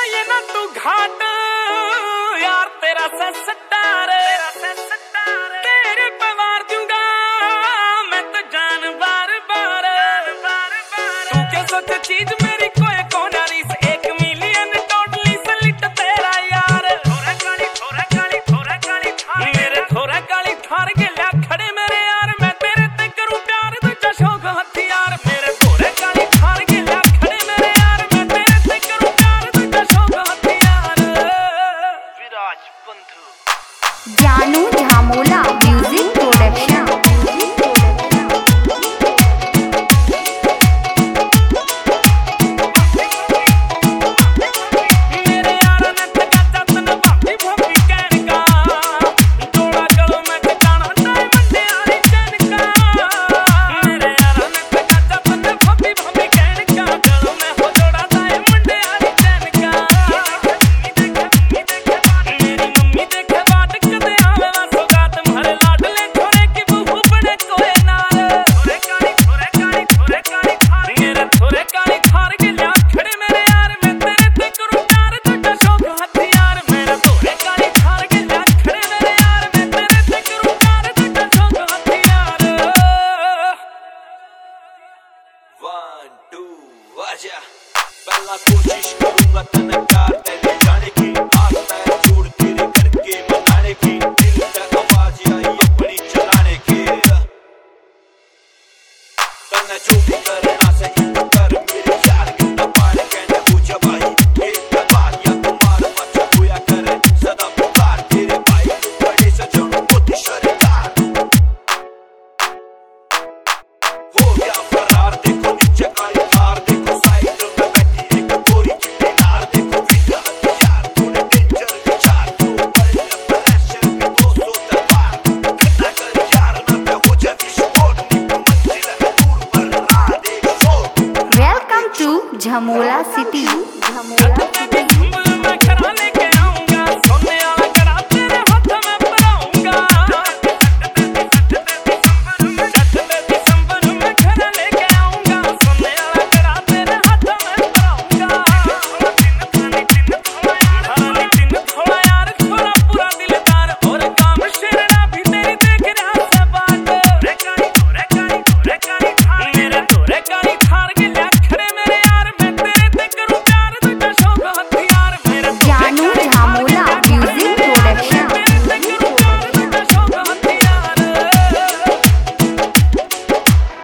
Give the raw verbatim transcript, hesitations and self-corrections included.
ये ना तू घाट यार तेरा सस्तार तेरे पे वार दूंगा मैं तो जान बार बार तू क्या सोचे चीज मेरी कोई कोनारी से एक मिलियन टोटली सलिट तेरा यार थोड़ा काली थोड़ा काली थोड़ा काली थार मेरे थोड़ा काली थार के ला खड़े मेरे यार मैं तेरे ते करूं प्यार तुझा शौक हथियार मेरे थोड़ा काली थार के ला खड़े मेरे यार मैं तेरे ते करूं प्यार तुझा शौक हथियार विराज बंधु जानू झामोला म्यूजिक प्रोडक्शन। पहला कोशिश करूंगा तने प्यार तेरे जाने की आस मैं छोड़ तेरे करके मनाने की दिल तक आवाज आई अपनी चलाने की तने जो भी करना सही तो कर मेरे यार की तपार कहने पूछा भाई एक बार या तुम्हारा बच्चा होया करे सदा पुकार तेरे भाई बड़े सजनों को दिशरकार हो गया फरार देखो नीचे काली थार देखो साइड में बैठी एक गोरी चिट्टी नार देखो विदा यार तूने डेंजर विचार तू पहले प्रेशर के दोस्तों दरबार घटना कर यार ना पे हो जाए विस्फोट नीचे मंजिल है दूर पर राह देख शोर। Welcome to Jhamola city. Jhamola city.